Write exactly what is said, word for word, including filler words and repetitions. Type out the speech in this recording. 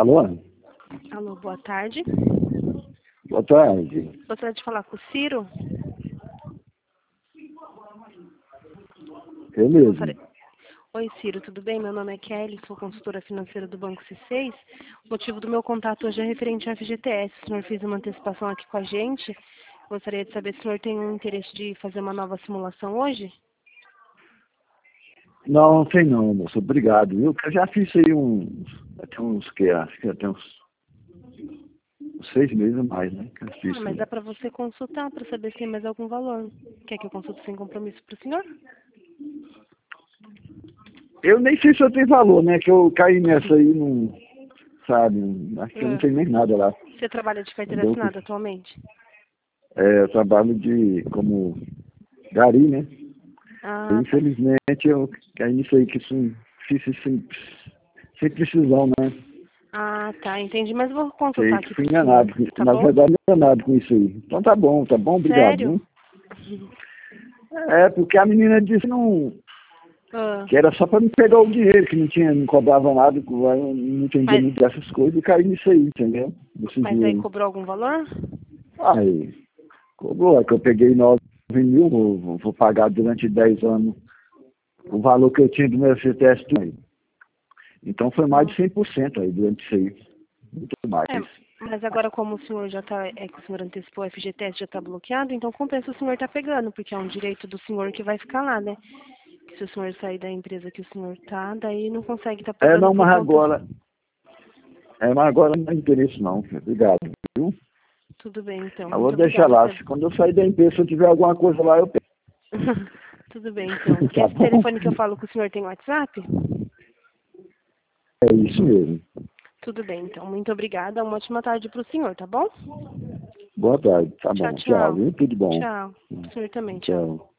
Alô? Alô, boa tarde. Boa tarde. Gostaria de falar com o Ciro? Eu mesmo. Gostaria... Oi, Ciro, tudo bem? Meu nome é Kelly, sou consultora financeira do Banco C seis. O motivo do meu contato hoje é referente à F G T S. O senhor fez uma antecipação aqui com a gente. Gostaria de saber se o senhor tem um interesse de fazer uma nova simulação hoje? Não, não tem não, moço. Obrigado, viu? Eu já fiz aí uns... Até uns que acho que até uns, uns seis meses a mais, né? Que eu fiz Ah, mas aí. dá para você consultar para saber se tem mais algum valor. Quer que eu consulte sem compromisso para o senhor? Eu nem sei se eu tenho valor, né? Que eu caí nessa aí, não... Sabe? Acho que eu não É. tenho nem nada lá. Você trabalha de carteira Entendeu? assinada atualmente? É, eu trabalho de... como gari, né? Ah, tá. Infelizmente eu caí nisso aí, que isso fiz isso sem, sem precisão, né? Ah, tá, entendi. Mas vou Sei consultar que aqui fui pro senhor, enganado. tá Na bom? verdade, enganado com isso aí. Então tá bom, tá bom, obrigado, Sério? viu? É, porque a menina disse não, Ah, que era só para me pegar o dinheiro, que não tinha, não cobrava nada, que eu não entendia mas, muito dessas coisas e caí nisso aí, entendeu? Desse mas aí dinheiro. cobrou algum valor? Aí, cobrou, é que eu peguei nove mil, vou, vou vou pagar durante dez anos o valor que eu tinha do meu F G T S também. Então foi mais de Ah. cem por cento aí durante isso aí. Muito mais. É, mas agora como o senhor já tá, é que o senhor antecipou, o F G T S já tá bloqueado, então compensa o senhor tá pegando, porque é um direito do senhor que vai ficar lá, né? Que se o senhor sair da empresa que o senhor tá, daí não consegue tá É, pegando não, por mas conta... agora, é, mas agora não tem interesse não, filho. Obrigado, viu? Tudo bem, então. Eu vou Muito deixar obrigada. lá. Até... Se quando eu sair da empresa, se eu tiver alguma coisa lá, eu pego. Tudo bem, então. Tá Esse bom? telefone que eu falo com o senhor tem WhatsApp? É isso mesmo. Tudo bem, então. Muito obrigada. Uma ótima tarde para o senhor, tá bom? Boa tarde. Tá Tchau, bom. Tchau, tchau. viu? Tudo bom. Tchau. O senhor também, tchau. Tchau.